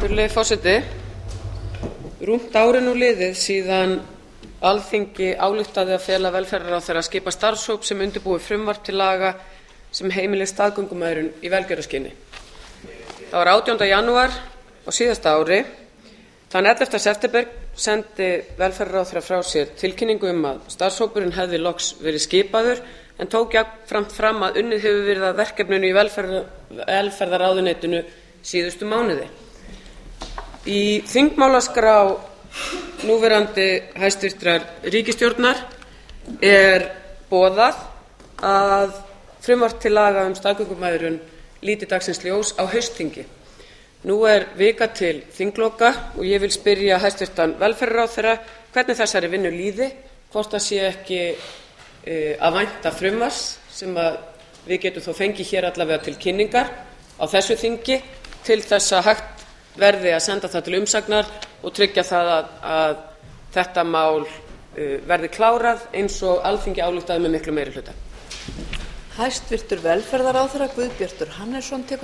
Virðulegi forseti. Rúmt ár er nú liðið síðan Alþingi ályktaði að fela velferðarráðherra að skipa starfshóp sem undirbúi frumvarp til laga sem heimili staðgöngumæðrun í velgjörðarskyni. Það var 18. janúar á síðasta ári. Þann 11. september sendi velferðarráðherra frá sér tilkynningu að starfshópurinn hefði loks verið skipaður en tók jafnframt fram að unnið hefur verið að verkefninu í velferðarráðuneytinu síðustu mánuði. Í þingmálaskrá núverandi hæstvirtrar ríkisstjórnar er boðað að frumvarp til laga staðgöngumæðrun líti dagsins ljós á haustþingi. Nú er vika til þingloka og ég vil spyrja hæstvirtan velferðarráðherra hvernig þessari vinnu líði, hvort það sé ekki að vænta frumvarps sem við getum þó fengið hér allavega til kynningar á þessu þingi til þess að hægt verði að senda það til umsagnar og tryggja það að þetta mál verði klárað eins og Alþingi ályktaði með miklu meirihluta. Hæstvirtur velferðarráðherra Guðbjartur Hannesson tekur